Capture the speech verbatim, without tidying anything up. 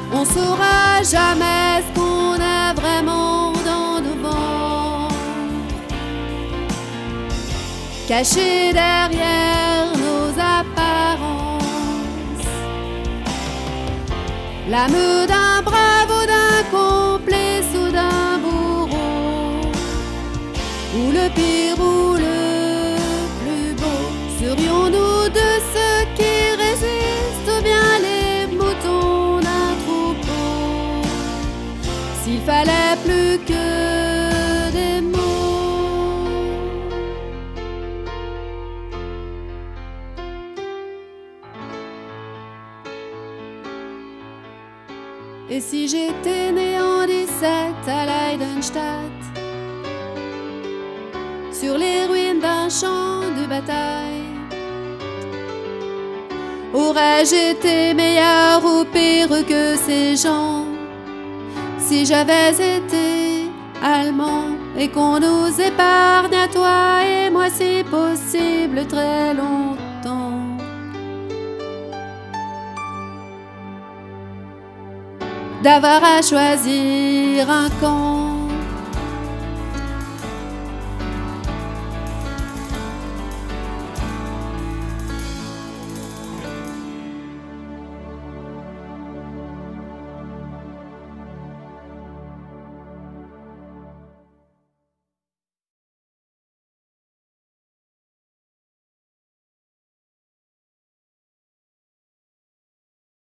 On saura jamais ce qu'on a vraiment dans nos ventres, caché derrière nos apparences. L'âme d'un brave ou d'un complice ou d'un bourreau, ou le pire ou le plus beau. Serions-nous de ceux qui résistent ou bien les moutons d'un troupeau? S'il fallait plus que des mots. Et si j'étais né en dix-sept à Leidenstadt, sur les ruines d'un champ de bataille, aurais-je été meilleur ou pire que ces gens? Si j'avais été allemand et qu'on nous épargne à toi et moi si possible très longtemps. D'avoir à choisir un camp,